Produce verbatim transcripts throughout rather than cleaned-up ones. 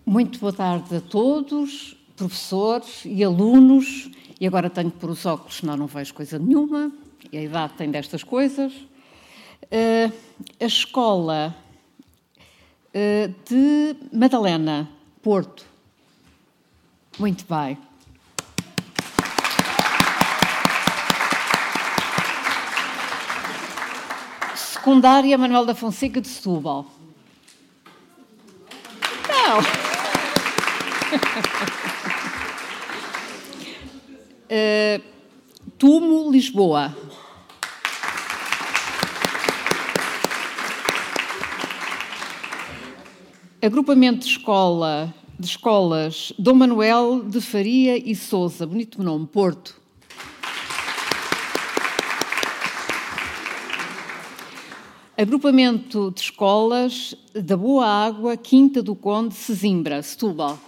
Muito boa tarde a todos, professores e alunos. E agora tenho que pôr os óculos, senão não vejo coisa nenhuma. E a idade tem destas coisas. Uh, a escola uh, de Madalena, Porto. Muito bem. Secundária Manuel da Fonseca de Setúbal. Não. uh, Tumo, Lisboa. Agrupamento de escola de escolas Dom Manuel de Faria e Sousa, bonito nome, Porto. Agrupamento de escolas da Boa Água, Quinta do Conde, Sesimbra, Setúbal.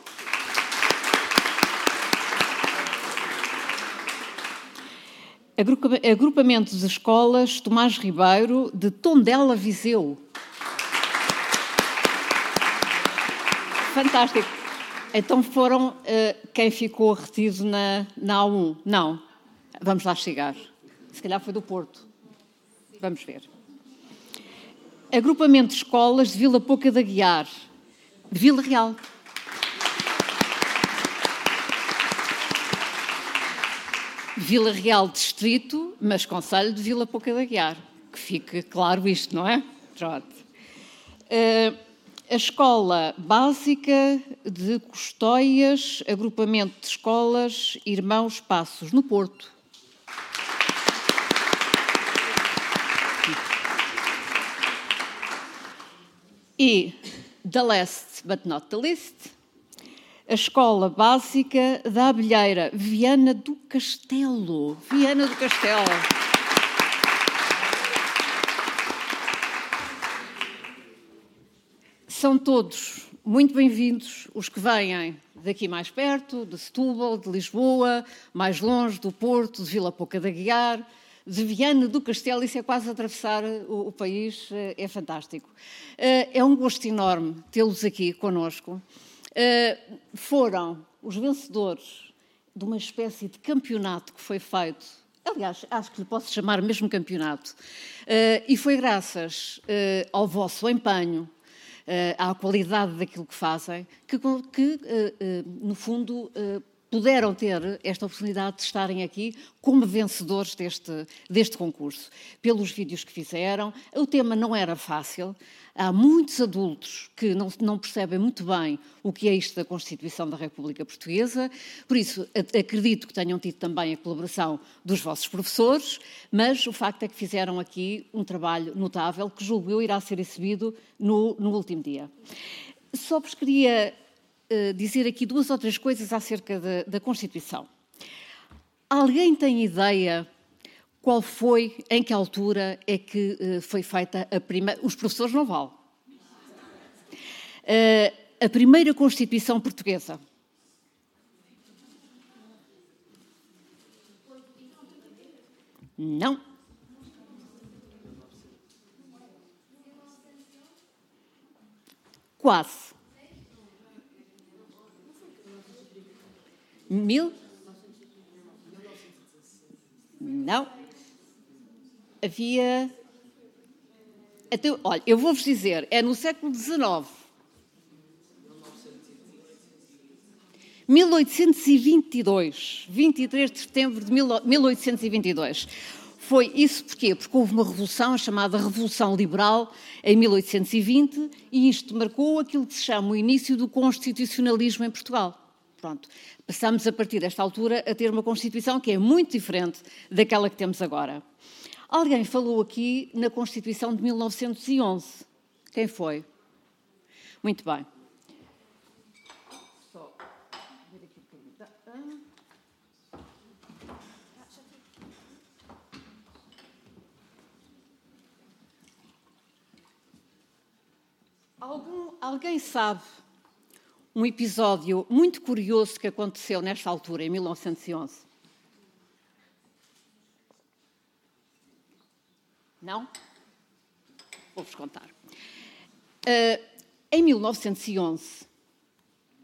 Agrupamento de escolas Tomás Ribeiro, de Tondela, Viseu. Fantástico. Então foram uh, quem ficou retido na, na A um? Não. Vamos lá chegar. Se calhar foi do Porto. Vamos ver. Agrupamento de escolas de Vila Pouca de Aguiar, de Vila Real. Vila Real Distrito, mas Concelho de Vila Pouca de Aguiar. Que fique claro isto, não é? Pronto. Uh, a Escola Básica de Custóias, Agrupamento de Escolas Irmãos Passos, no Porto. E, the last but not the least, a Escola Básica da Abelheira, Viana do Castelo. Viana do Castelo. São todos muito bem-vindos, os que vêm daqui mais perto, de Setúbal, de Lisboa, mais longe, do Porto, de Vila Pouca de Aguiar, de Viana do Castelo. Isso é quase atravessar o, o país, é fantástico. É um gosto enorme tê-los aqui connosco. Foram os vencedores de uma espécie de campeonato que foi feito, aliás, acho que lhe posso chamar mesmo campeonato, e foi graças ao vosso empenho, à qualidade daquilo que fazem, que, que no fundo, puderam ter esta oportunidade de estarem aqui como vencedores deste, deste concurso. Pelos vídeos que fizeram, o tema não era fácil. Há muitos adultos que não, não percebem muito bem o que é isto da Constituição da República Portuguesa, por isso acredito que tenham tido também a colaboração dos vossos professores, mas o facto é que fizeram aqui um trabalho notável que, julgo eu, irá ser exibido no, no último dia. Só vos queria uh, dizer aqui duas ou três coisas acerca da, da Constituição. Alguém tem ideia qual foi, em que altura é que uh, foi feita a primeira... Os professores não valem. Uh, a primeira Constituição portuguesa. Não. Quase. Mil? Não. Havia... Até, olha, eu vou-vos dizer, é no século dezenove. mil oitocentos e vinte e dois. vinte e três de setembro de mil oitocentos e vinte e dois. Foi isso porquê? Porque houve uma revolução, chamada Revolução Liberal, em mil oitocentos e vinte, e isto marcou aquilo que se chama o início do constitucionalismo em Portugal. Pronto, passamos a partir desta altura a ter uma Constituição que é muito diferente daquela que temos agora. Alguém falou aqui na Constituição de mil novecentos e onze. Quem foi? Muito bem. Só ver aqui um bocadinho. Algum, alguém sabe um episódio muito curioso que aconteceu nesta altura, em mil novecentos e onze? Não? Vou-vos contar. Uh, em mil novecentos e onze,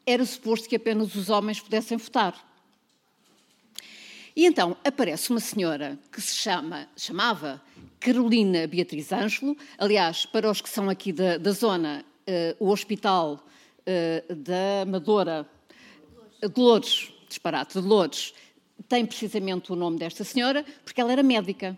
era suposto que apenas os homens pudessem votar. E então aparece uma senhora que se chama, chamava Carolina Beatriz Ângelo. Aliás, para os que são aqui da, da zona, uh, o hospital uh, da Amadora, de Loures, disparate, de Loures, tem precisamente o nome desta senhora, porque ela era médica.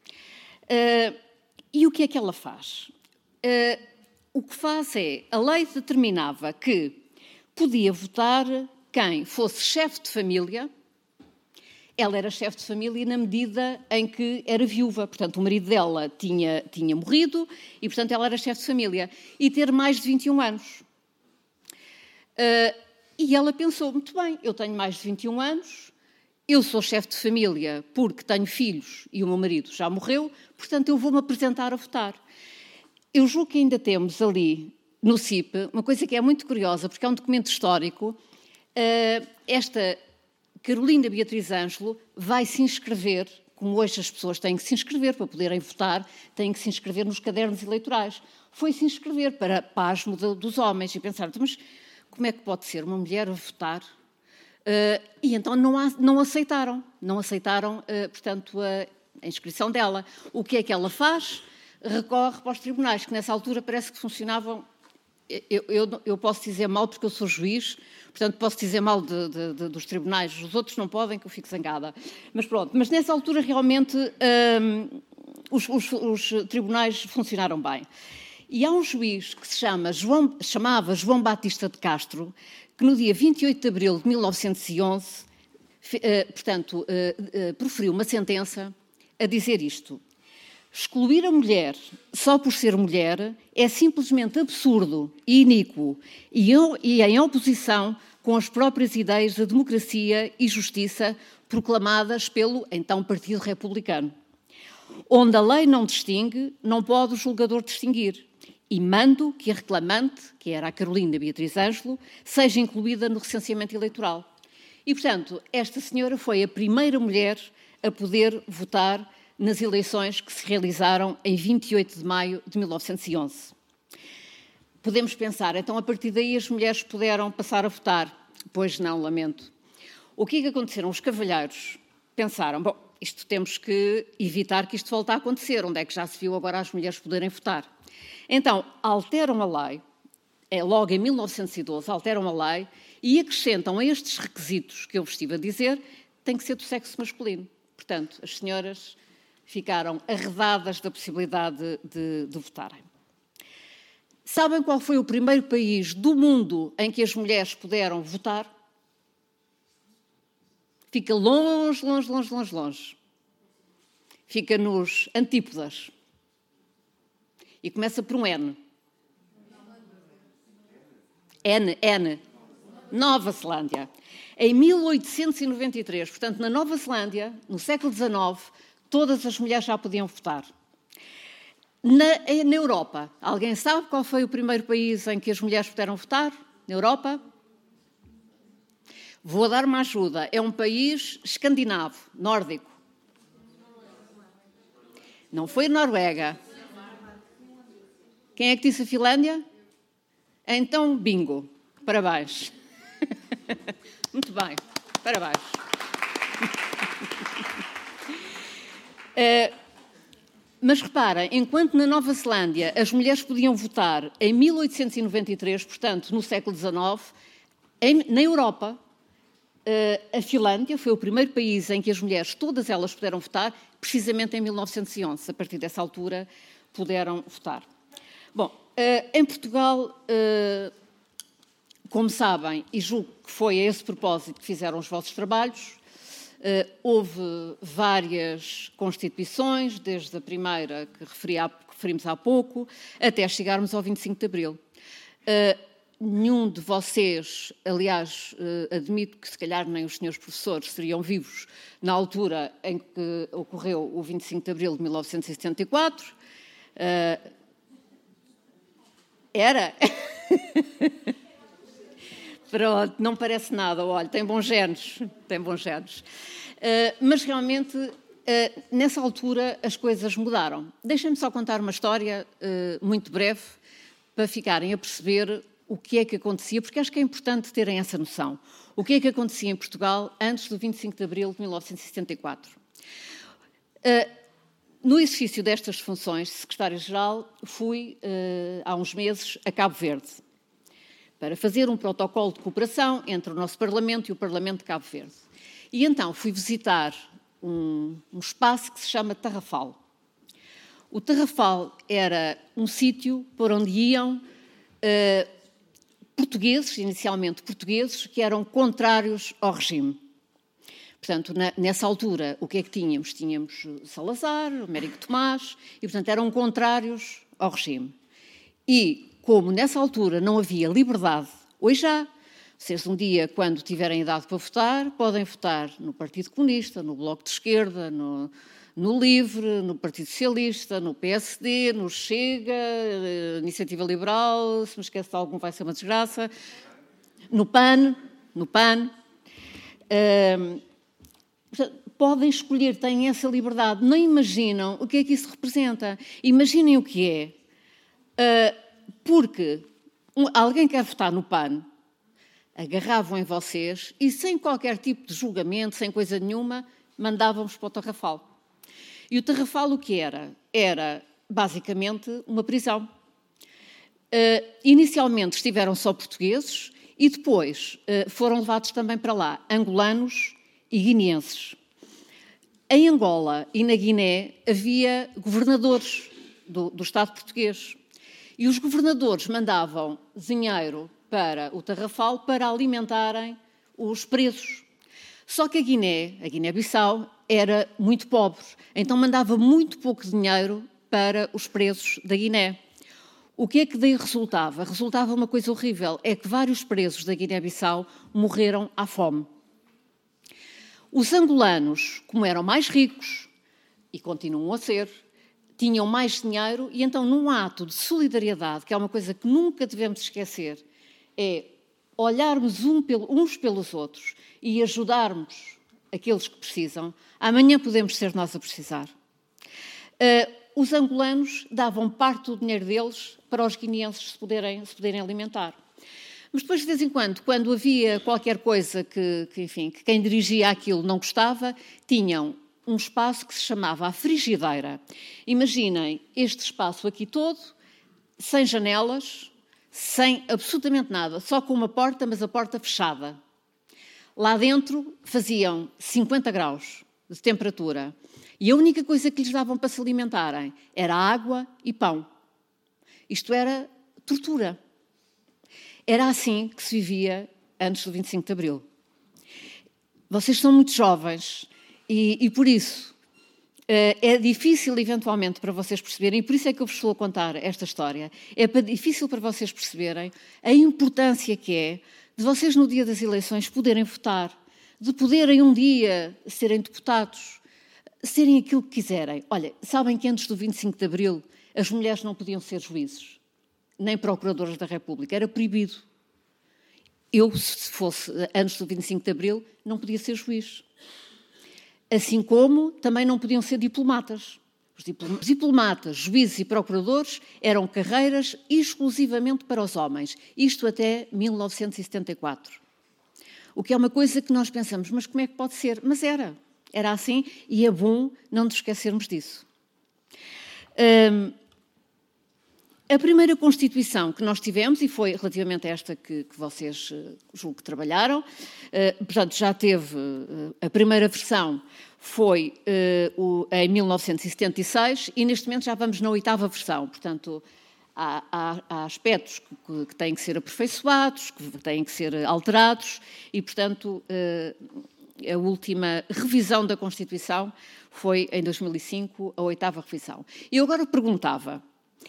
Uh, e o que é que ela faz? Uh, o que faz é, a lei determinava que podia votar quem fosse chefe de família. Ela era chefe de família na medida em que era viúva, portanto o marido dela tinha, tinha morrido e, portanto, ela era chefe de família, e ter mais de vinte e um anos. Uh, e ela pensou, muito bem, eu tenho mais de vinte e um anos, eu sou chefe de família porque tenho filhos e o meu marido já morreu, portanto eu vou-me apresentar a votar. Eu julgo que ainda temos ali, no C I P, uma coisa que é muito curiosa, porque é um documento histórico, uh, esta Carolina Beatriz Ângelo vai se inscrever, como hoje as pessoas têm que se inscrever para poderem votar, têm que se inscrever nos cadernos eleitorais. Foi se inscrever para pasmo dos homens e pensar, mas como é que pode ser uma mulher a votar? Uh, e então não, há, não aceitaram, não aceitaram, uh, portanto, a, a inscrição dela. O que é que ela faz? Recorre para os tribunais, que nessa altura parece que funcionavam. Eu, eu, eu posso dizer mal porque eu sou juiz, portanto posso dizer mal de, de, de, dos tribunais, os outros não podem, que eu fico zangada. Mas pronto, mas nessa altura realmente hum, os, os, os tribunais funcionaram bem. E há um juiz que se chama João, chamava João Batista de Castro, que no dia vinte e oito de abril de mil novecentos e onze, uh, portanto, uh, uh, proferiu uma sentença a dizer isto. Excluir a mulher só por ser mulher é simplesmente absurdo e iníquo e em oposição com as próprias ideias da democracia e justiça proclamadas pelo então Partido Republicano. Onde a lei não distingue, não pode o julgador distinguir. E mando que a reclamante, que era a Carolina Beatriz Ângelo, seja incluída no recenseamento eleitoral. E, portanto, esta senhora foi a primeira mulher a poder votar nas eleições que se realizaram em vinte e oito de maio de mil novecentos e onze. Podemos pensar, então, a partir daí as mulheres puderam passar a votar? Pois não, lamento. O que é que aconteceram? Os cavalheiros pensaram, bom, isto temos que evitar que isto volte a acontecer, onde é que já se viu agora as mulheres poderem votar? Então, alteram a lei, é, logo em mil novecentos e doze, alteram a lei e acrescentam a estes requisitos que eu vos estive a dizer, tem que ser do sexo masculino. Portanto, as senhoras ficaram arredadas da possibilidade de, de, de votarem. Sabem qual foi o primeiro país do mundo em que as mulheres puderam votar? Fica longe, longe, longe, longe, longe. Fica nos antípodas. E começa por um N. N, N. Nova Zelândia. Em mil oitocentos e noventa e três, portanto, na Nova Zelândia, no século dezanove, todas as mulheres já podiam votar. Na, na Europa, alguém sabe qual foi o primeiro país em que as mulheres puderam votar? Na Europa? Vou dar uma ajuda. É um país escandinavo, nórdico. Não foi a Noruega. Quem é que disse a Finlândia? Então, bingo. Parabéns. Muito bem. Parabéns. Uh, mas reparem, enquanto na Nova Zelândia as mulheres podiam votar em mil oitocentos e noventa e três, portanto, no século dezanove, em, na Europa, uh, a Finlândia foi o primeiro país em que as mulheres, todas elas puderam votar, precisamente em mil novecentos e onze. A partir dessa altura, puderam votar. Bom, uh, em Portugal, uh, como sabem, e julgo que foi a esse propósito que fizeram os vossos trabalhos, Uh, houve várias constituições, desde a primeira que, referi há, que referimos há pouco, até chegarmos ao vinte e cinco de abril. Uh, nenhum de vocês, aliás, uh, admito que se calhar nem os senhores professores seriam vivos na altura em que ocorreu o vinte e cinco de abril de mil novecentos e setenta e quatro. Uh, era? Pronto, não parece nada, olha, tem bons genes, tem bons genes. Uh, mas realmente, uh, nessa altura, as coisas mudaram. Deixem-me só contar uma história uh, muito breve, para ficarem a perceber o que é que acontecia, porque acho que é importante terem essa noção. O que é que acontecia em Portugal antes do vinte e cinco de abril de mil novecentos e setenta e quatro? Uh, no exercício destas funções de secretária-geral, fui, uh, há uns meses, a Cabo Verde, para fazer um protocolo de cooperação entre o nosso Parlamento e o Parlamento de Cabo Verde. E então fui visitar um, um espaço que se chama Tarrafal. O Tarrafal era um sítio por onde iam uh, portugueses, inicialmente portugueses, que eram contrários ao regime. Portanto, na, nessa altura, o que é que tínhamos? Tínhamos Salazar, Américo Tomás, e, portanto, eram contrários ao regime. E, como nessa altura não havia liberdade, hoje já, vocês um dia, quando tiverem idade para votar, podem votar no Partido Comunista, no Bloco de Esquerda, no, no LIVRE, no Partido Socialista, no P S D, no Chega, Iniciativa Liberal, se me esqueço de algum vai ser uma desgraça, no PAN, no PAN. Um, podem escolher, têm essa liberdade. Não imaginam o que é que isso representa. Imaginem o que é. Uh, porque um, alguém quer votar no PAN, agarravam em vocês e, sem qualquer tipo de julgamento, sem coisa nenhuma, mandavam-vos para o Tarrafal. E o Tarrafal o que era? Era, basicamente, uma prisão. Uh, inicialmente estiveram só portugueses e depois uh, foram levados também para lá angolanos e guineenses. Em Angola e na Guiné havia governadores do, do Estado português. E os governadores mandavam dinheiro para o Tarrafal para alimentarem os presos. Só que a Guiné, a Guiné-Bissau, era muito pobre, então mandava muito pouco dinheiro para os presos da Guiné. O que é que daí resultava? Resultava uma coisa horrível, é que vários presos da Guiné-Bissau morreram à fome. Os angolanos, como eram mais ricos, e continuam a ser, tinham mais dinheiro e então, num ato de solidariedade, que é uma coisa que nunca devemos esquecer, é olharmos uns pelos outros e ajudarmos aqueles que precisam, amanhã podemos ser nós a precisar. Uh, os angolanos davam parte do dinheiro deles para os guineenses se poderem, se poderem alimentar. Mas depois, de vez em quando, quando havia qualquer coisa que, que, enfim, que quem dirigia aquilo não gostava, tinham um espaço que se chamava a frigideira. Imaginem este espaço aqui todo, sem janelas, sem absolutamente nada, só com uma porta, mas a porta fechada. Lá dentro faziam cinquenta graus de temperatura e a única coisa que lhes davam para se alimentarem era água e pão. Isto era tortura. Era assim que se vivia antes do vinte e cinco de abril. Vocês são muito jovens e, e por isso, é difícil eventualmente para vocês perceberem, e por isso é que eu vos estou a contar esta história, é difícil para vocês perceberem a importância que é de vocês no dia das eleições poderem votar, de poderem um dia serem deputados, serem aquilo que quiserem. Olha, sabem que antes do vinte e cinco de abril as mulheres não podiam ser juízes, nem procuradores da República, era proibido. Eu, se fosse antes do vinte e cinco de abril, não podia ser juiz. Assim como também não podiam ser diplomatas. Os diplomatas, juízes e procuradores eram carreiras exclusivamente para os homens. Isto até mil novecentos e setenta e quatro. O que é uma coisa que nós pensamos, mas como é que pode ser? Mas era. Era assim e é bom não nos esquecermos disso. Hum, A primeira Constituição que nós tivemos, e foi relativamente a esta que, que vocês julgo que trabalharam, uh, portanto já teve, uh, a primeira versão foi uh, o, em mil novecentos e setenta e seis e neste momento já vamos na oitava versão, portanto há, há, há aspectos que, que têm que ser aperfeiçoados, que têm que ser alterados e portanto uh, a última revisão da Constituição foi em dois mil e cinco, a oitava revisão. E eu agora perguntava,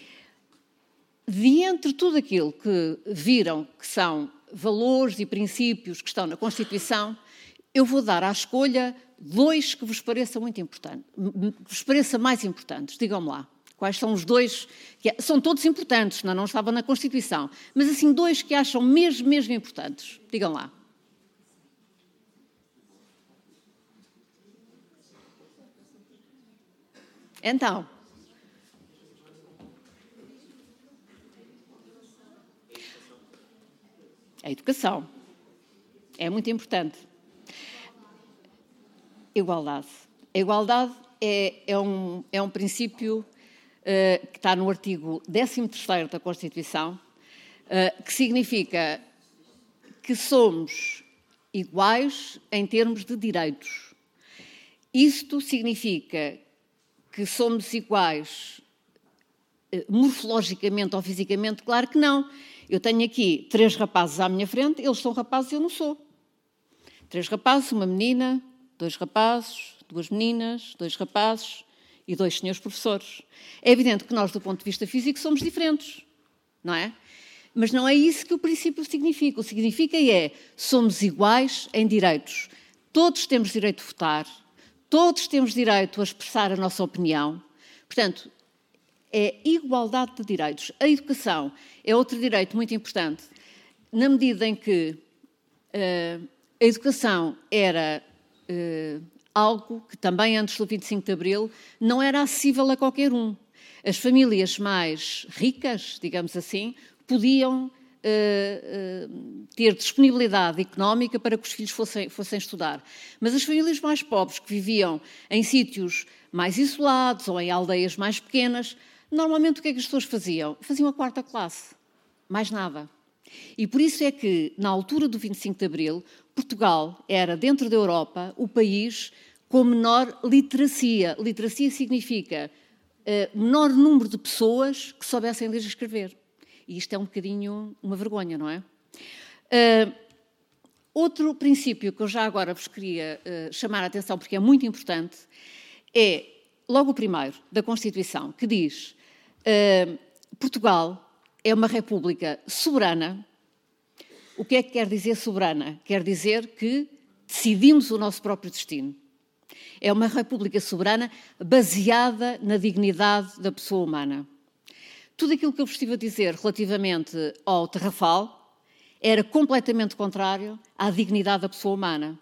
de entre tudo aquilo que viram que são valores e princípios que estão na Constituição, eu vou dar à escolha dois que vos pareçam muito importantes, que vos pareça mais importantes. Digam-me lá, quais são os dois, que são todos importantes, não, não estavam na Constituição, mas assim dois que acham mesmo, mesmo importantes. Digam lá. Então... A educação. É muito importante. Igualdade. A igualdade é, é, um, é um princípio uh, que está no artigo décimo terceiro da Constituição, uh, que significa que somos iguais em termos de direitos. Isto significa que somos iguais uh, morfologicamente ou fisicamente? Claro que não. Eu tenho aqui três rapazes à minha frente, eles são rapazes e eu não sou. Três rapazes, uma menina, dois rapazes, duas meninas, dois rapazes e dois senhores professores. É evidente que nós, do ponto de vista físico, somos diferentes, não é? Mas não é isso que o princípio significa. O que significa é, somos iguais em direitos. Todos temos direito de votar, todos temos direito a expressar a nossa opinião. Portanto, é igualdade de direitos. A educação é outro direito muito importante, na medida em que uh, a educação era uh, algo que também antes do vinte e cinco de Abril não era acessível a qualquer um. As famílias mais ricas, digamos assim, podiam uh, uh, ter disponibilidade económica para que os filhos fossem, fossem estudar. Mas as famílias mais pobres, que viviam em sítios mais isolados ou em aldeias mais pequenas, normalmente o que é que as pessoas faziam? Faziam a quarta classe, mais nada. E por isso é que, na altura do vinte e cinco de Abril, Portugal era, dentro da Europa, o país com menor literacia. Literacia significa uh, menor número de pessoas que soubessem ler e escrever. E isto é um bocadinho uma vergonha, não é? Uh, outro princípio que eu já agora vos queria uh, chamar a atenção, porque é muito importante, é logo o primeiro, da Constituição, que diz uh, Portugal é uma república soberana. O que é que quer dizer soberana? Quer dizer que decidimos o nosso próprio destino. É uma república soberana baseada na dignidade da pessoa humana. Tudo aquilo que eu vos estive a dizer relativamente ao Tarrafal era completamente contrário à dignidade da pessoa humana.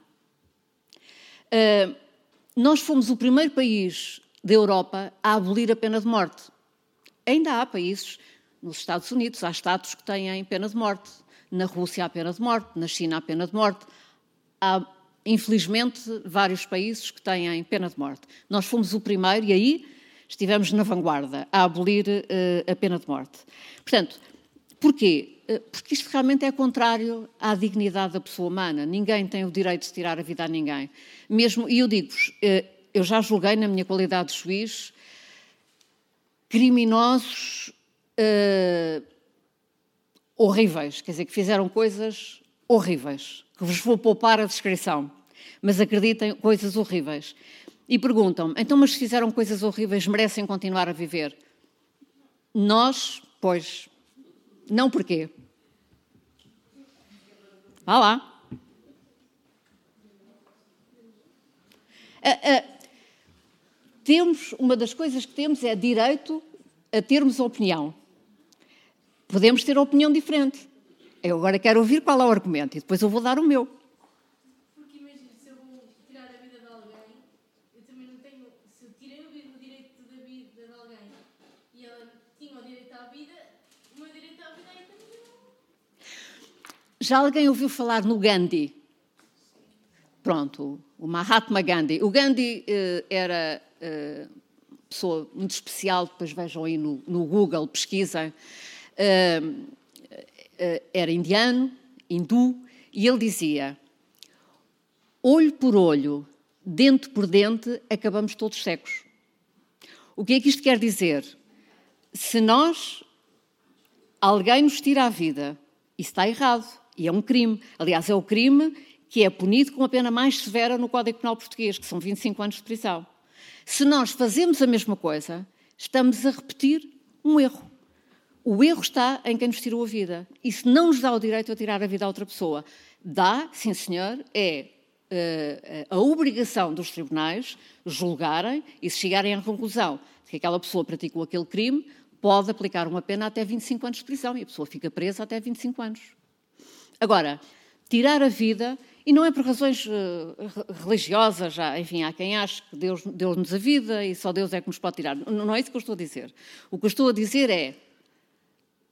Uh, nós fomos o primeiro país da Europa a abolir a pena de morte. Ainda há países, nos Estados Unidos, há estados que têm pena de morte. Na Rússia há pena de morte, na China há pena de morte. Há, infelizmente, vários países que têm pena de morte. Nós fomos o primeiro e aí estivemos na vanguarda a abolir uh, a pena de morte. Portanto, porquê? Uh, porque isto realmente é contrário à dignidade da pessoa humana. Ninguém tem o direito de tirar a vida a ninguém. Mesmo, e eu digo-vos, uh, eu já julguei na minha qualidade de juiz criminosos uh, horríveis, quer dizer, que fizeram coisas horríveis, que vos vou poupar a descrição, mas acreditem, coisas horríveis. E perguntam-me, então, mas se fizeram coisas horríveis, merecem continuar a viver? Nós, pois, não porquê. Vá lá. Ah, ah, temos, uma das coisas que temos é direito a termos opinião. Podemos ter opinião diferente. Eu agora quero ouvir qual é o argumento e depois eu vou dar o meu. Porque imagino, se eu vou tirar a vida de alguém, eu também não tenho... Se eu tirei o direito da vida de alguém e ela tinha o direito à vida, o meu direito à vida é também. Já alguém ouviu falar no Gandhi? Pronto, o Mahatma Gandhi. O Gandhi uh, era uh, pessoa muito especial, depois vejam aí no, no Google, pesquisem. Uh, uh, era indiano, hindu, e ele dizia: olho por olho, dente por dente, acabamos todos cegos. O que é que isto quer dizer? Se nós, alguém nos tira a vida, isso está errado, e é um crime. Aliás, é o crime que é punido com a pena mais severa no Código Penal português, que são vinte e cinco anos de prisão. Se nós fazemos a mesma coisa, estamos a repetir um erro. O erro está em quem nos tirou a vida. Isso não nos dá o direito a tirar a vida a outra pessoa. Dá, sim senhor, é uh, a obrigação dos tribunais julgarem e se chegarem à conclusão de que aquela pessoa praticou aquele crime, pode aplicar uma pena até vinte e cinco anos de prisão e a pessoa fica presa até vinte e cinco anos. Agora, tirar a vida, e não é por razões uh, religiosas, já, enfim, há quem ache que Deus deu-nos a vida e só Deus é que nos pode tirar. Não, não é isso que eu estou a dizer. O que eu estou a dizer é,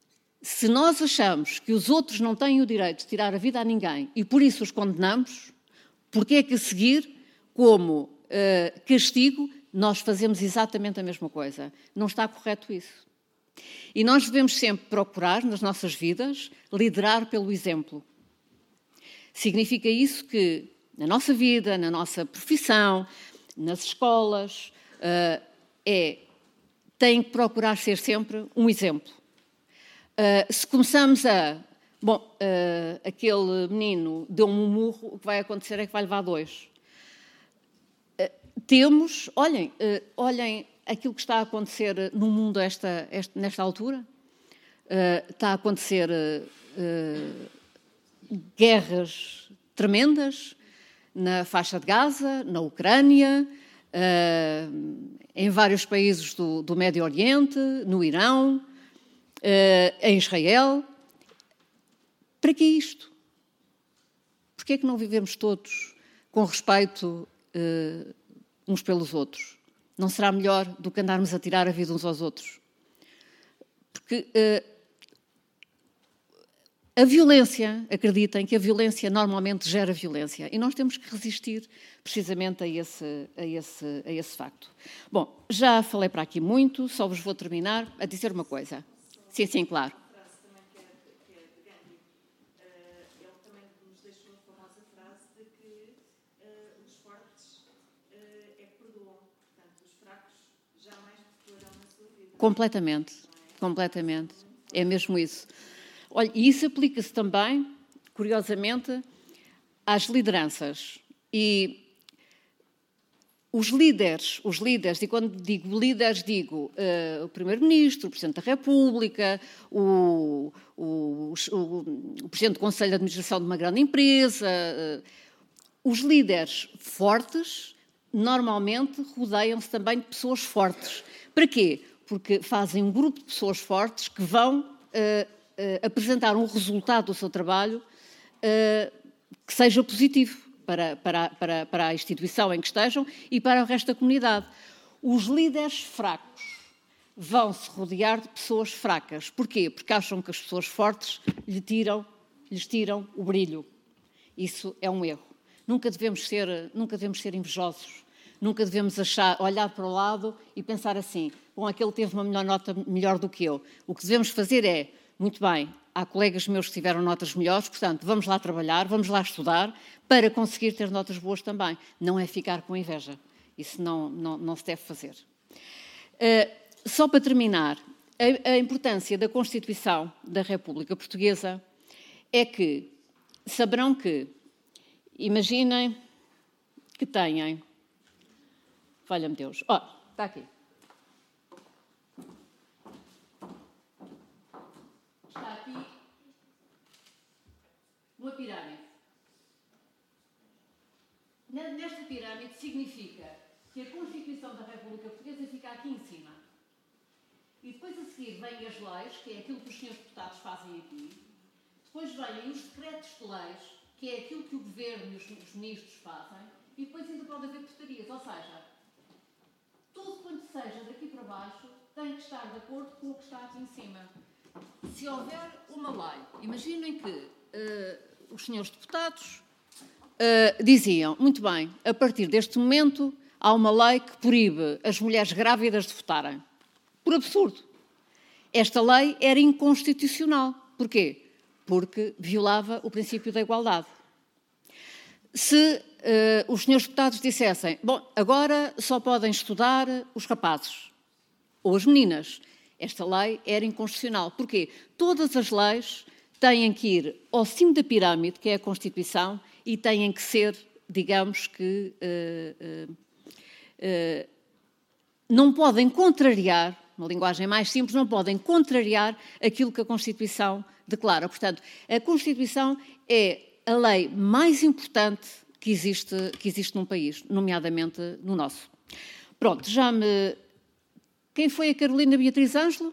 Se nós achamos que os outros não têm o direito de tirar a vida a ninguém e por isso os condenamos, porque é que a seguir, como uh, castigo, nós fazemos exatamente a mesma coisa? Não está correto isso. E nós devemos sempre procurar, nas nossas vidas, liderar pelo exemplo. Significa isso que, na nossa vida, na nossa profissão, nas escolas, uh, é, tem que procurar ser sempre um exemplo. Uh, se começamos a... Bom, uh, aquele menino deu-me um murro, o que vai acontecer é que vai levar dois. Uh, temos... Olhem, uh, olhem aquilo que está a acontecer no mundo esta, esta, nesta altura. Uh, está a acontecer uh, guerras tremendas na faixa de Gaza, na Ucrânia, uh, em vários países do, do Médio Oriente, no Irão, uh, em Israel. Para que isto? Porquê é que não vivemos todos com respeito uh, uns pelos outros? Não será melhor do que andarmos a tirar a vida uns aos outros? Porque uh, a violência, acreditem que a violência normalmente gera violência e nós temos que resistir precisamente a esse, a esse, a esse facto. Bom, já falei para aqui muito, só vos vou terminar a dizer uma coisa. Sim, sim, claro. Completamente, completamente. É mesmo isso. Olha, e isso aplica-se também, curiosamente, às lideranças. E os líderes, os líderes, e quando digo líderes, digo uh, o Primeiro-Ministro, o Presidente da República, o, o, o, o Presidente do Conselho de Administração de uma grande empresa. Uh, os líderes fortes, normalmente, rodeiam-se também de pessoas fortes. Para quê? Porque fazem um grupo de pessoas fortes que vão uh, uh, apresentar um resultado do seu trabalho uh, que seja positivo para, para, para, para a instituição em que estejam e para o resto da comunidade. Os líderes fracos vão se rodear de pessoas fracas. Porquê? Porque acham que as pessoas fortes lhe tiram, lhes tiram o brilho. Isso é um erro. Nunca devemos ser, nunca devemos ser invejosos. Nunca devemos achar, olhar para o lado e pensar assim, bom, aquele teve uma melhor nota melhor do que eu. O que devemos fazer é, muito bem, há colegas meus que tiveram notas melhores, portanto, vamos lá trabalhar, vamos lá estudar para conseguir ter notas boas também. Não é ficar com inveja. Isso não, não, não se deve fazer. Uh, só para terminar, a, a importância da Constituição da República Portuguesa é que saberão que, imaginem que têm... Valha-me Deus. Ó, oh, está aqui. Está aqui uma pirâmide. Nesta pirâmide significa que a Constituição da República Portuguesa fica aqui em cima. E depois a seguir vêm as leis, que é aquilo que os senhores deputados fazem aqui. Depois vêm os decretos de leis, que é aquilo que o Governo e os ministros fazem. E depois ainda pode haver portarias. Ou seja, tudo quanto seja daqui para baixo tem que estar de acordo com o que está aqui em cima. Se houver uma lei, imaginem que uh, os senhores deputados uh, diziam, muito bem, a partir deste momento há uma lei que proíbe as mulheres grávidas de votarem. Por absurdo. Esta lei era inconstitucional. Porquê? Porque violava o princípio da igualdade. Se uh, os senhores deputados dissessem, bom, agora só podem estudar os rapazes ou as meninas, esta lei era inconstitucional. Porquê? Todas as leis têm que ir ao cimo da pirâmide, que é a Constituição, e têm que ser, digamos que, uh, uh, uh, não podem contrariar, uma linguagem mais simples, não podem contrariar aquilo que a Constituição declara. Portanto, a Constituição é a lei mais importante que existe, que existe num país, nomeadamente no nosso. Pronto, já me... Quem foi a Carolina Beatriz Ângelo?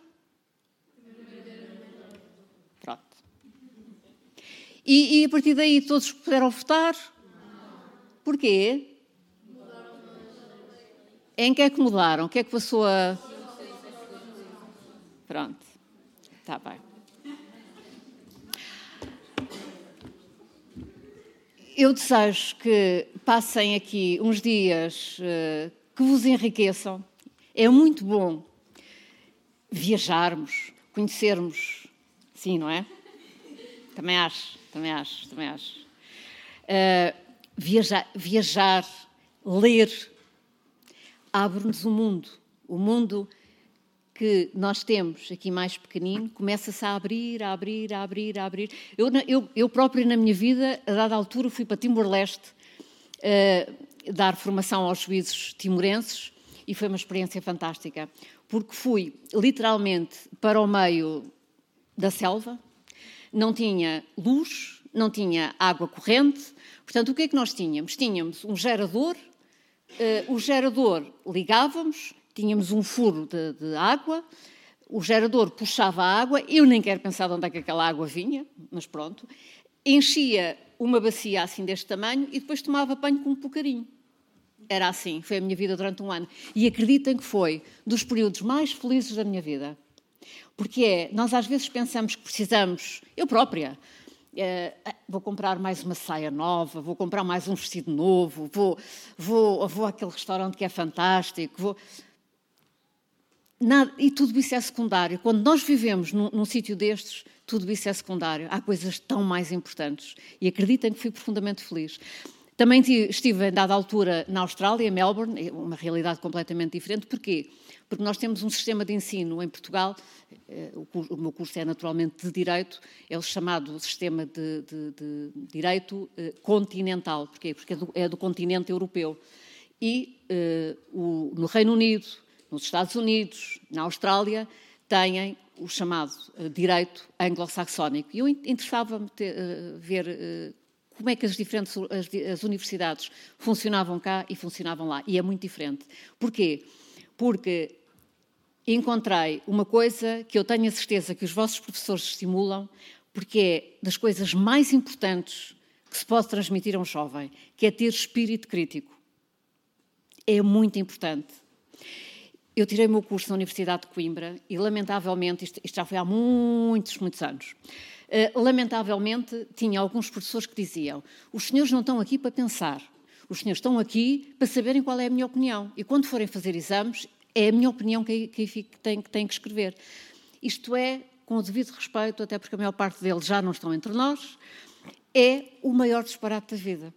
Pronto. E, e a partir daí todos puderam votar? Porquê? Em que é que mudaram? O que é que passou a... Pronto, está bem. eu desejo que passem aqui uns dias uh, que vos enriqueçam. É muito bom viajarmos, conhecermos, sim, não é? Também acho, também acho, também acho. Uh, viajar, viajar, ler, abre-nos o mundo. O mundo que nós temos aqui mais pequenino começa-se a abrir, a abrir, a abrir, a abrir. Eu, eu, eu própria, na minha vida, a dada altura, fui para Timor-Leste uh, dar formação aos juízes timorenses e foi uma experiência fantástica, porque fui literalmente para o meio da selva, não tinha luz, não tinha água corrente. Portanto, o que é que nós tínhamos? Tínhamos um gerador, uh, o gerador ligávamos, tínhamos um furo de, de água, o gerador puxava a água, eu nem quero pensar de onde é que aquela água vinha, mas pronto, enchia uma bacia assim deste tamanho e depois tomava banho com um bocadinho. Era assim, foi a minha vida durante um ano. E acreditem que foi dos períodos mais felizes da minha vida. Porque é, nós às vezes pensamos que precisamos, eu própria, eh, vou comprar mais uma saia nova, vou comprar mais um vestido novo, vou, vou, vou àquele restaurante que é fantástico, vou... Nada, e tudo isso é secundário. Quando nós vivemos num, num sítio destes, tudo isso é secundário. Há coisas tão mais importantes. E acreditem que fui profundamente feliz. Também estive, em dada altura, na Austrália, em Melbourne, uma realidade completamente diferente. Porquê? Porque nós temos um sistema de ensino em Portugal, o meu curso é naturalmente de Direito, é o chamado Sistema de, de, de Direito Continental. Porquê? Porque é do, é do continente europeu. E uh, o, no Reino Unido, nos Estados Unidos, na Austrália, têm o chamado uh, direito anglo-saxónico. E eu interessava-me uh, ver uh, como é que as diferentes as, as universidades funcionavam cá e funcionavam lá. E é muito diferente. Porquê? Porque encontrei uma coisa que eu tenho a certeza que os vossos professores estimulam, porque é das coisas mais importantes que se pode transmitir a um jovem, que é ter espírito crítico. É muito importante. Eu tirei o meu curso na Universidade de Coimbra e, lamentavelmente, isto, isto já foi há muitos, muitos anos, uh, lamentavelmente, tinha alguns professores que diziam: os senhores não estão aqui para pensar, os senhores estão aqui para saberem qual é a minha opinião. E, quando forem fazer exames, é a minha opinião que, que, que, tem, que tem que escrever. Isto é, com o devido respeito, até porque a maior parte deles já não estão entre nós, é o maior disparate da vida.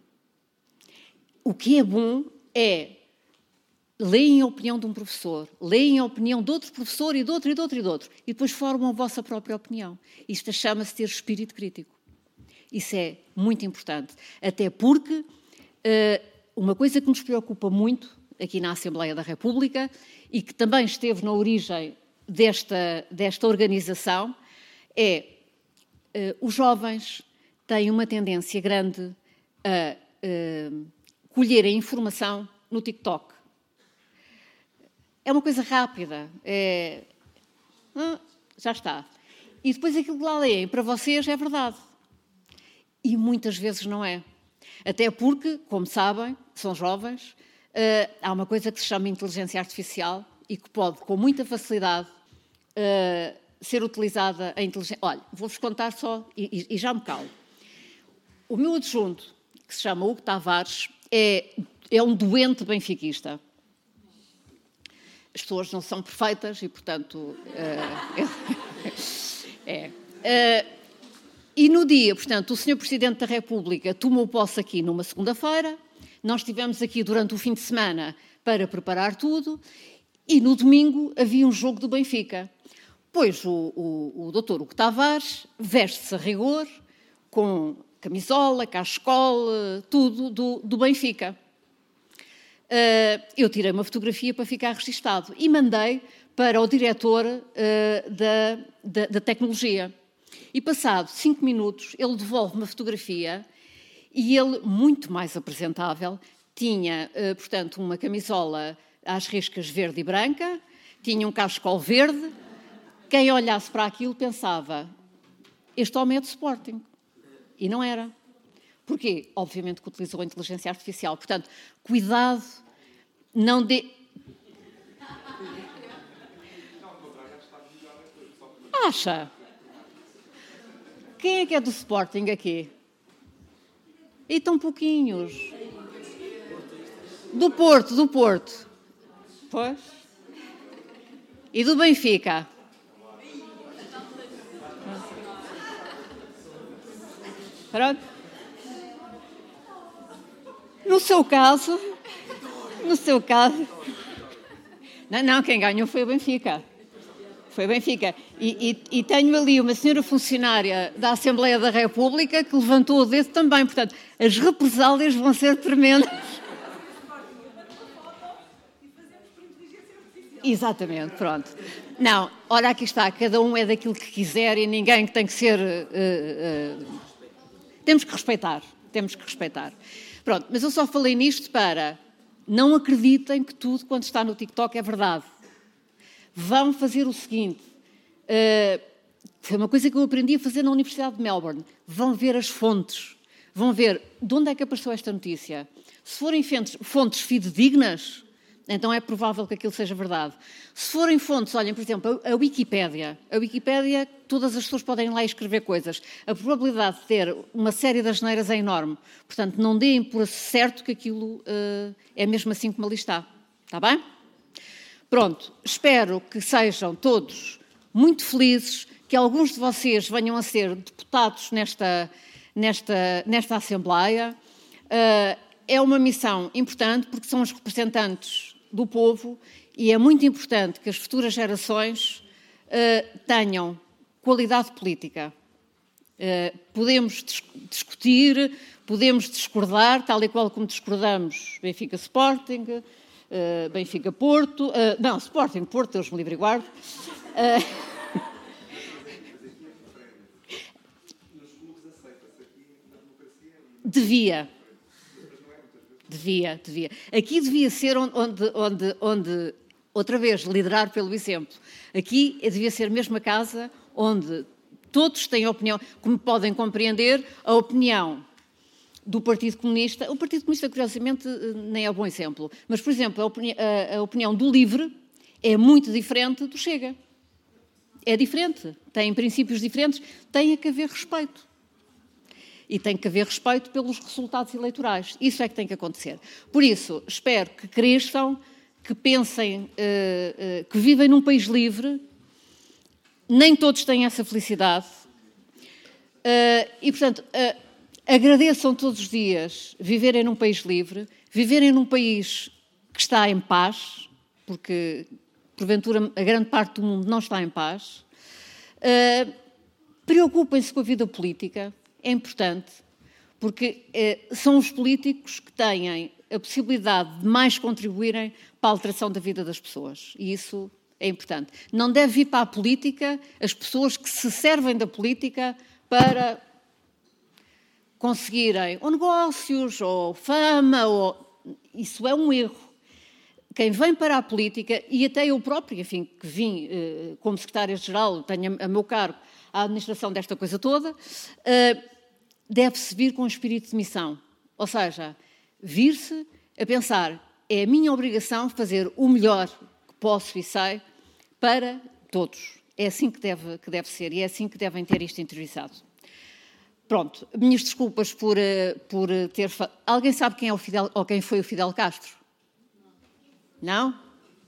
O que é bom é... leem a opinião de um professor, leem a opinião de outro professor e de outro e de outro e de outro, e depois formam a vossa própria opinião. Isto chama-se ter espírito crítico. Isso é muito importante. Até porque uh, uma coisa que nos preocupa muito aqui na Assembleia da República e que também esteve na origem desta, desta organização é uh, os jovens têm uma tendência grande a uh, colherem informação no TikTok. É uma coisa rápida, é... ah, já está. E depois aquilo que lá leem, para vocês, é verdade. E muitas vezes não é. Até porque, como sabem, são jovens, uh, há uma coisa que se chama inteligência artificial e que pode, com muita facilidade, uh, ser utilizada a inteligência... Olha, vou-vos contar só, e, e já me calo. O meu adjunto, que se chama Hugo Tavares, é, é um doente benfiquista. As pessoas não são perfeitas e, portanto, uh, é. Uh, e no dia, portanto, o senhor Presidente da República tomou posse aqui numa segunda-feira, nós estivemos aqui durante o fim de semana para preparar tudo e no domingo havia um jogo do Benfica. Pois o, o, o doutor Hugo Tavares veste-se a rigor com camisola, cachecol, tudo do, do Benfica. Uh, eu tirei uma fotografia para ficar registado e mandei para o diretor uh, da, da, da tecnologia. E passado cinco minutos, ele devolve uma fotografia e ele, muito mais apresentável, tinha, uh, portanto, uma camisola às riscas verde e branca, tinha um cachecol verde. Quem olhasse para aquilo pensava, este homem é do Sporting. E não era. Porquê? Obviamente que utilizou a inteligência artificial. Portanto, cuidado, não dê... Acha? Quem é que é do Sporting aqui? E tão pouquinhos. Do Porto, do Porto. Pois. E do Benfica. Pronto. No seu caso, no seu caso... Não, não, quem ganhou foi o Benfica. Foi o Benfica. E, e, e tenho ali uma senhora funcionária da Assembleia da República que levantou o dedo também. Portanto, as represálias vão ser tremendas. Exatamente, pronto. Não, ora, aqui está, cada um é daquilo que quiser e ninguém que tem que ser... Uh, uh, temos que respeitar, temos que respeitar. Pronto, mas eu só falei nisto para... Não acreditem que tudo quanto está no TikTok é verdade. Vão fazer o seguinte, uh, foi uma coisa que eu aprendi a fazer na Universidade de Melbourne. Vão ver as fontes, vão ver de onde é que apareceu esta notícia. Se forem fontes, fontes fidedignas, então é provável que aquilo seja verdade. Se forem fontes, olhem, por exemplo, a Wikipédia. A Wikipédia, todas as pessoas podem ir lá escrever coisas. A probabilidade de ter uma série de asneiras é enorme. Portanto, não deem por certo que aquilo uh, é mesmo assim como ali está. Está bem? Pronto. Espero que sejam todos muito felizes, que alguns de vocês venham a ser deputados nesta, nesta, nesta Assembleia. Uh, é uma missão importante porque são os representantes do povo e é muito importante que as futuras gerações uh, tenham qualidade política. Uh, podemos dis- discutir, podemos discordar, tal e qual como discordamos Benfica Sporting, uh, Benfica Porto, uh, não, Sporting Porto, Deus me livre e guarde. Uh, devia. Devia, devia. Aqui devia ser onde, onde, onde, outra vez, liderar pelo exemplo. Aqui devia ser mesmo a casa onde todos têm opinião, como podem compreender, a opinião do Partido Comunista. O Partido Comunista, curiosamente, nem é um bom exemplo. Mas, por exemplo, a opinião, a, a opinião do LIVRE é muito diferente do Chega. É diferente. Tem princípios diferentes. Tem que haver respeito. E tem que haver respeito pelos resultados eleitorais. Isso é que tem que acontecer. Por isso, espero que cresçam, que pensem, uh, uh, que vivem num país livre. Nem todos têm essa felicidade. Uh, e, portanto, uh, agradeçam todos os dias viverem num país livre, viverem num país que está em paz, porque, porventura, a grande parte do mundo não está em paz. Uh, preocupem-se com a vida política. É importante, porque eh, são os políticos que têm a possibilidade de mais contribuírem para a alteração da vida das pessoas. E isso é importante. Não deve vir para a política as pessoas que se servem da política para conseguirem ou negócios, ou fama, ou... Isso é um erro. Quem vem para a política, e até eu própria, enfim, que vim eh, como secretária-geral, tenho a, a meu cargo a administração desta coisa toda, uh, deve-se vir com um espírito de missão. Ou seja, vir-se a pensar, é a minha obrigação fazer o melhor que posso e sei para todos. É assim que deve, que deve ser e é assim que devem ter isto interiorizado. Pronto, minhas desculpas por, uh, por ter... Fa... Alguém sabe quem é o Fidel, ou quem foi o Fidel Castro? Não?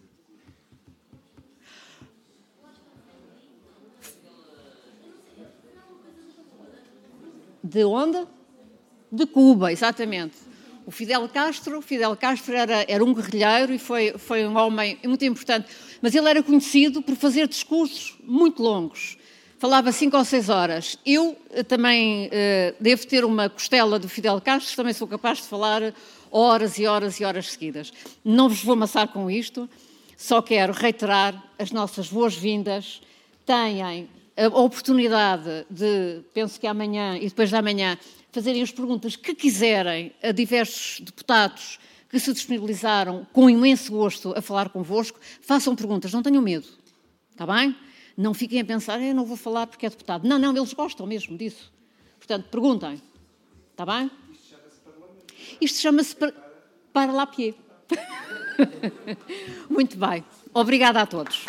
De onde? De Cuba, exatamente. O Fidel Castro, Fidel Castro era, era um guerrilheiro e foi, foi um homem muito importante, mas ele era conhecido por fazer discursos muito longos. Falava cinco ou seis horas. Eu também uh, devo ter uma costela do Fidel Castro, também sou capaz de falar horas e horas e horas seguidas. Não vos vou amassar com isto, só quero reiterar as nossas boas-vindas. Tenham a oportunidade de, penso que amanhã e depois de amanhã, fazerem as perguntas que quiserem a diversos deputados que se disponibilizaram com imenso gosto a falar convosco. Façam perguntas, não tenham medo, está bem? Não fiquem a pensar, eu não vou falar porque é deputado. Não, não, eles gostam mesmo disso. Portanto, perguntem, está bem? Isto chama-se Parlapié. Muito bem. Obrigada a todos.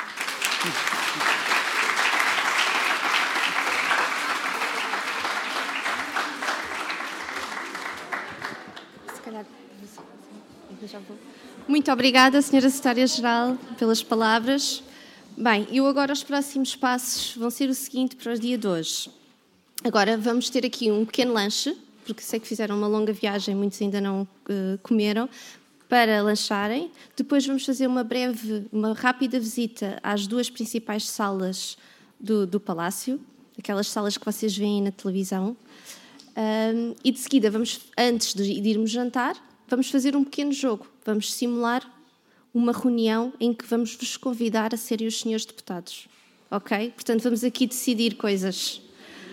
já vou. Muito obrigada, senhora Secretária-Geral, pelas palavras. Bem, eu agora os próximos passos vão ser o seguinte para o dia de hoje. Agora vamos ter aqui um pequeno lanche, porque sei que fizeram uma longa viagem, muitos ainda não uh, comeram, para lancharem. Depois vamos fazer uma breve, uma rápida visita às duas principais salas do, do Palácio, aquelas salas que vocês veem na televisão. Um, e de seguida, vamos, antes de irmos jantar, vamos fazer um pequeno jogo. Vamos simular uma reunião em que vamos vos convidar a serem os senhores deputados. Ok? Portanto, vamos aqui decidir coisas.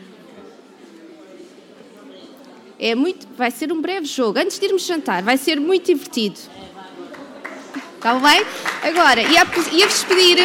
É muito, vai ser um breve jogo. Antes de irmos jantar, vai ser muito divertido. Está bem? Agora, ia-vos pedir...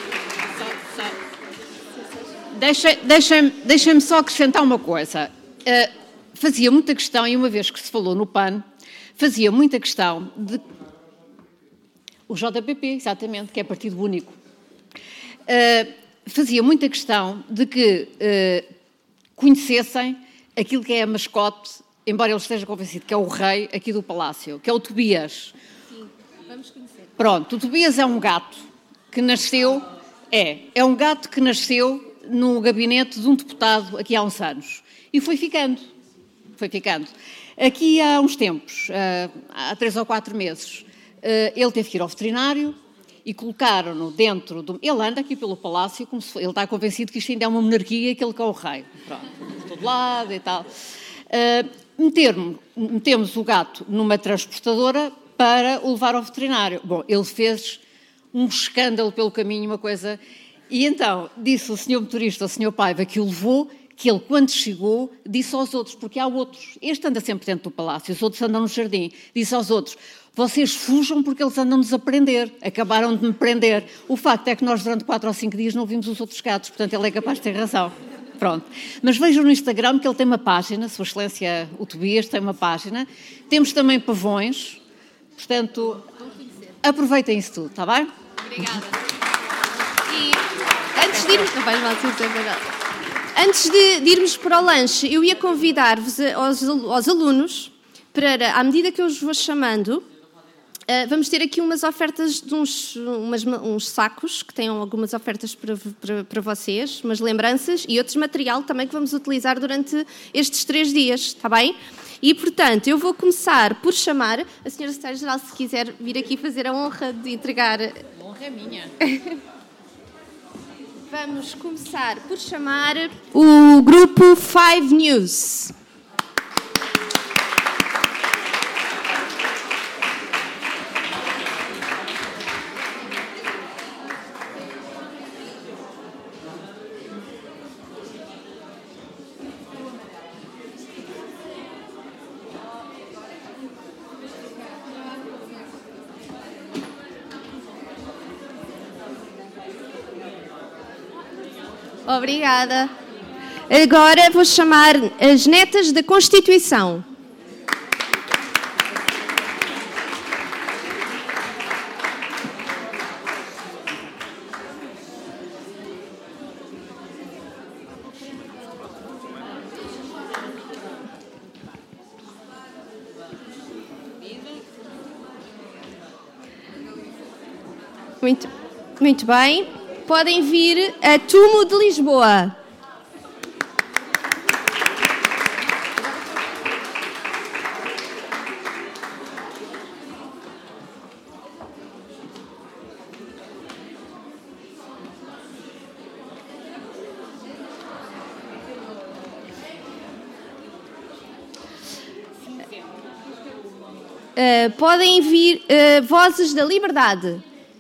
Deixa, deixa-me, deixa-me só acrescentar uma coisa. Uh, fazia muita questão, e uma vez que se falou no P A N, fazia muita questão de... O J P P, exatamente, que é partido único. Uh, fazia muita questão de que uh, conhecessem aquilo que é a mascote, embora ele esteja convencido que é o rei aqui do Palácio, que é o Tobias. Sim, vamos conhecer. Pronto, o Tobias é um gato que nasceu... É, é um gato que nasceu no gabinete de um deputado aqui há uns anos. E foi ficando. Foi ficando. Aqui há uns tempos, há três ou quatro meses, ele teve que ir ao veterinário e colocaram-no dentro do... Ele anda aqui pelo Palácio, como se... ele está convencido que isto ainda é uma monarquia e que ele é o rei. Pronto, por todo lado e tal. Uh, metermos, metemos o gato numa transportadora para o levar ao veterinário. Bom, ele fez um escândalo pelo caminho, uma coisa... E então, disse o senhor motorista, o senhor Paiva, que o levou, que ele, quando chegou, disse aos outros, porque há outros, este anda sempre dentro do palácio, os outros andam no jardim, disse aos outros, vocês fujam porque eles andam-nos a prender, acabaram de me prender. O facto é que nós, durante quatro ou cinco dias, não vimos os outros gatos, portanto, ele é capaz de ter razão. Pronto. Mas vejam no Instagram que ele tem uma página, Sua Excelência, o Tobias, tem uma página. Temos também pavões, portanto, aproveitem isso tudo, está bem? Obrigada. E antes de irmos, não vais mal, antes de, de irmos para o lanche, eu ia convidar-vos aos, aos alunos para, à medida que eu os vou chamando, uh, vamos ter aqui umas ofertas de uns, umas, uns sacos que têm algumas ofertas para, para, para vocês, umas lembranças e outros material também que vamos utilizar durante estes três dias, está bem? E, portanto, eu vou começar por chamar a senhora Secretária-Geral, se quiser vir aqui fazer a honra de entregar... A honra é minha. Vamos começar por chamar o grupo Five News. Obrigada. Agora vou chamar as netas da Constituição. Muito, muito bem. Podem vir a Tumo de Lisboa. Uh, podem vir uh, Vozes da Liberdade.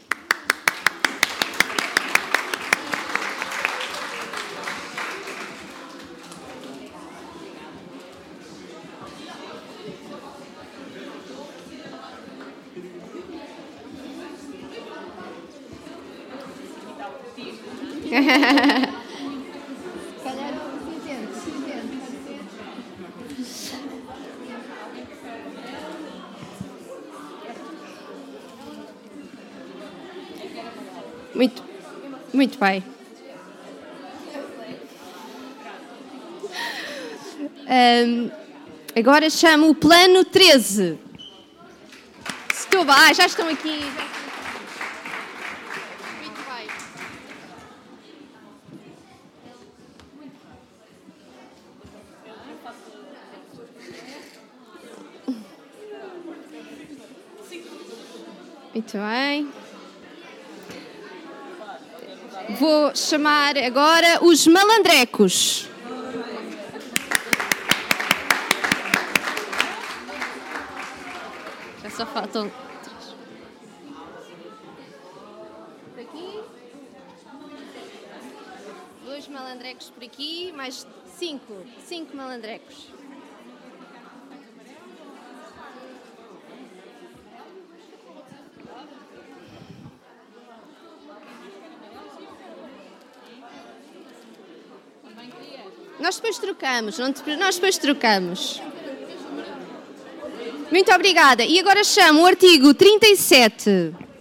Muito, muito bem. Um, agora chamo o Plano treze. Muito bem, já estão aqui. Muito bem. Muito bem. Vou chamar agora os malandrecos. Já só faltam três. Por aqui. Dois malandrecos por aqui, mais cinco. Cinco malandrecos. Nós depois trocamos, não te... nós depois trocamos. Muito obrigada. E agora chamo o artigo trinta e sete.